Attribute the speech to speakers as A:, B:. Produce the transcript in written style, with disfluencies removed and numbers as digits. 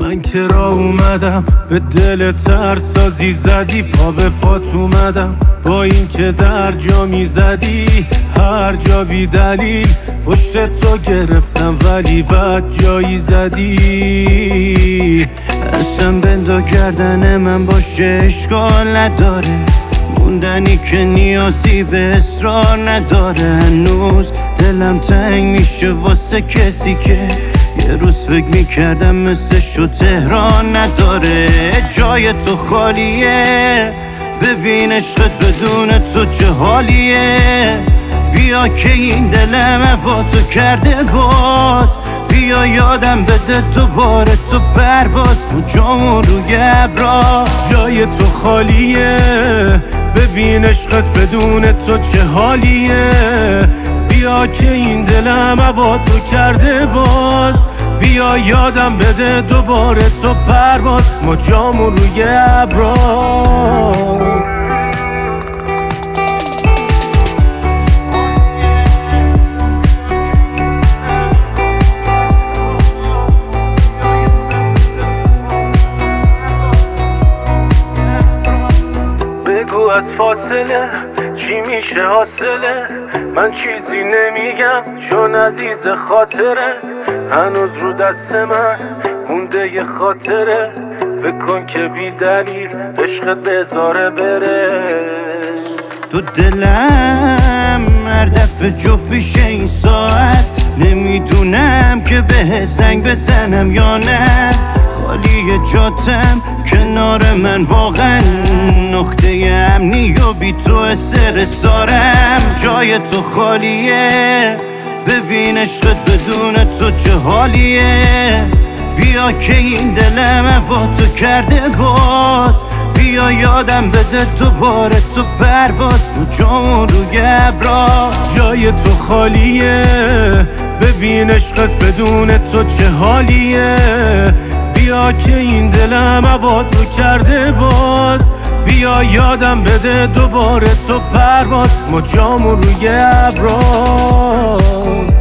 A: من که را اومدم به دل ترسازی زدی، پا به پات اومدم با این که در جا میزدی هر جا بی دلیل پشت تو گرفتم ولی بد جایی زدی. اصلا بندا گردن من باشه اشکال نداره، موندنی که نیازی به اصرار نداره. هنوز دلم تنگ میشه واسه کسی که یه روز فکر میکردم مثل شو تهران نداره. جای تو خالیه، ببین عشقت بدون تو چه حالیه. بیا که این دلم هوا تو کرده باز، بیا یادم بده دوباره تو پرواز تو جامون روی ابرا. جای تو خالیه، ببین عشقت بدون تو چه حالیه. بیا که این دلم هوا تو کرده باز، بیا یادم بده دوباره تو پرواز ما جامون روی ابراز. بگو از فاصله چی میشه حاصله، من چیزی نمیگم چون عزیز خاطره. هنوز رو دست من مونده یه خاطره، فکر کن که بی دلیل عشقت بذاره بره. تو دلم هر دفعه جفت میشه این ساعت، نمیدونم که بهت زنگ بزنم یا نه. خالی جاتم کنار من واقعا نقطه امنی و بی تو استرسارم. جای تو خالیه، ببین عشقت بدون تو چه حالیه. بیا که این دلم هوا تو کرده باز، بیا یادم بده دوباره تو پرواز تو جامون روی ابرا. جای تو خالیه، ببین عشقت بدون تو چه حالیه. بیا که این دلم هوا تو کرده باز، بیا یادم بده دوباره تو پرواز ما جامون روی ابراز.